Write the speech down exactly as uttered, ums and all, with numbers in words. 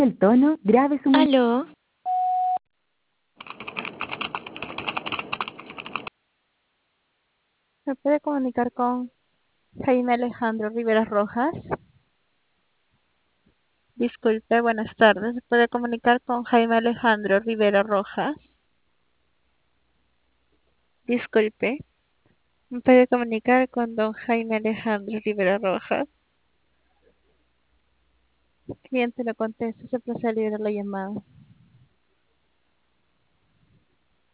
El tono, grave su mensaje. Aló, ¿Me puede comunicar con Jaime Alejandro Rivera Rojas? Disculpe, buenas tardes. ¿Se puede comunicar con Jaime Alejandro Rivera Rojas? Disculpe, ¿me puede comunicar con don Jaime Alejandro Rivera Rojas? El cliente no contesta, se procede a liberar la llamada.